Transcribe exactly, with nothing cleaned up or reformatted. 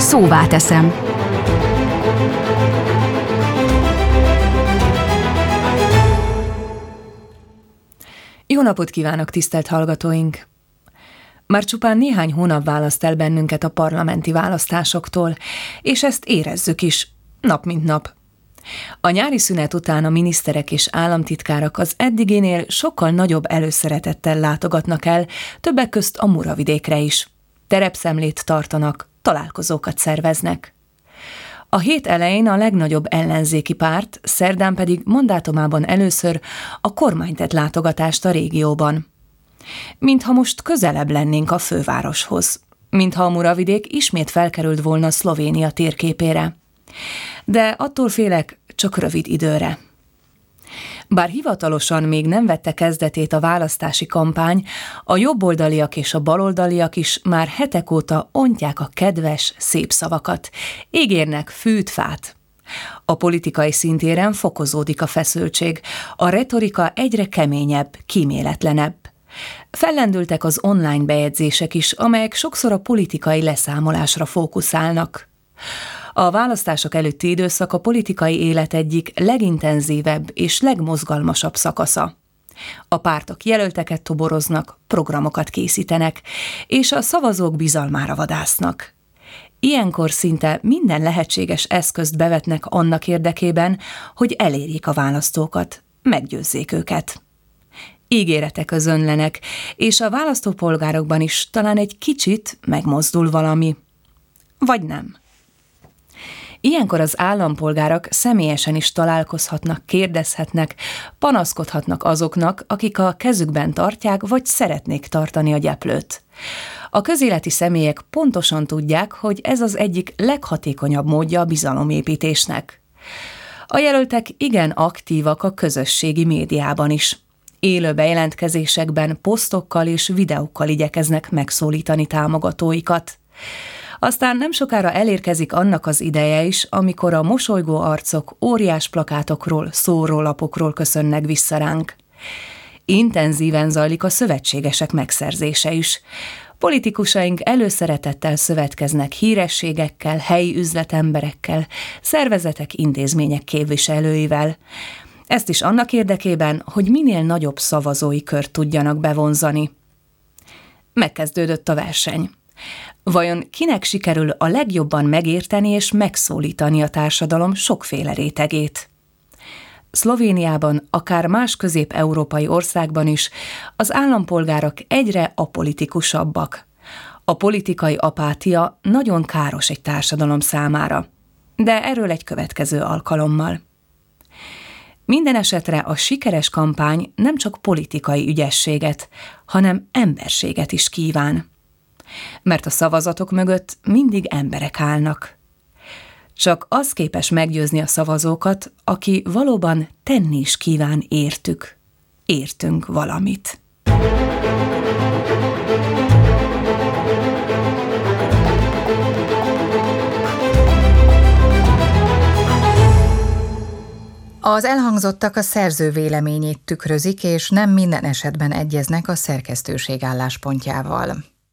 Szóvá teszem. Jó napot kívánok, tisztelt hallgatóink! Már csupán néhány hónap választ el bennünket a parlamenti választásoktól, és ezt érezzük is, nap mint nap. A nyári szünet után a miniszterek és államtitkárak az eddiginél sokkal nagyobb előszeretettel látogatnak el, többek közt a Muravidékre is. Terepszemlét tartanak, találkozókat szerveznek. A hét elején a legnagyobb ellenzéki párt, szerdán pedig mandátumában először a kormány tett látogatást a régióban. Mintha most közelebb lennénk a fővároshoz, mintha a Muravidék ismét felkerült volna Szlovénia térképére. De attól félek, csak rövid időre. Bár hivatalosan még nem vette kezdetét a választási kampány, a jobboldaliak és a baloldaliak is már hetek óta ontják a kedves, szép szavakat, ígérnek fűt-fát. A politikai szintéren fokozódik a feszültség, a retorika egyre keményebb, kíméletlenebb. Fellendültek az online bejegyzések is, amelyek sokszor a politikai leszámolásra fókuszálnak. A választások előtti időszak a politikai élet egyik legintenzívebb és legmozgalmasabb szakasza. A pártok jelölteket toboroznak, programokat készítenek, és a szavazók bizalmára vadásznak. Ilyenkor szinte minden lehetséges eszközt bevetnek annak érdekében, hogy elérjék a választókat, meggyőzzék őket. Ígéretek özönlenek, és a választópolgárokban is talán egy kicsit megmozdul valami. Vagy nem. Ilyenkor az állampolgárok személyesen is találkozhatnak, kérdezhetnek, panaszkodhatnak azoknak, akik a kezükben tartják, vagy szeretnék tartani a gyeplőt. A közéleti személyek pontosan tudják, hogy ez az egyik leghatékonyabb módja a bizalomépítésnek. A jelöltek igen aktívak a közösségi médiában is. Élő bejelentkezésekben, posztokkal és videókkal igyekeznek megszólítani támogatóikat. Aztán nem sokára elérkezik annak az ideje is, amikor a mosolygó arcok óriás plakátokról, szórólapokról köszönnek vissza ránk. Intenzíven zajlik a szövetségesek megszerzése is. Politikusaink előszeretettel szövetkeznek hírességekkel, helyi üzletemberekkel, szervezetek, intézmények képviselőivel. Ezt is annak érdekében, hogy minél nagyobb szavazói kört tudjanak bevonzani. Megkezdődött a verseny. Vajon kinek sikerül a legjobban megérteni és megszólítani a társadalom sokféle rétegét? Szlovéniában, akár más közép-európai országban is az állampolgárok egyre apolitikusabbak. A politikai apátia nagyon káros egy társadalom számára, de erről egy következő alkalommal. Minden esetre a sikeres kampány nem csak politikai ügyességet, hanem emberséget is kíván. Mert a szavazatok mögött mindig emberek állnak. Csak az képes meggyőzni a szavazókat, aki valóban tenni is kíván értük. Értünk valamit. Az elhangzottak a szerző véleményét tükrözik, és nem minden esetben egyeznek a szerkesztőség álláspontjával.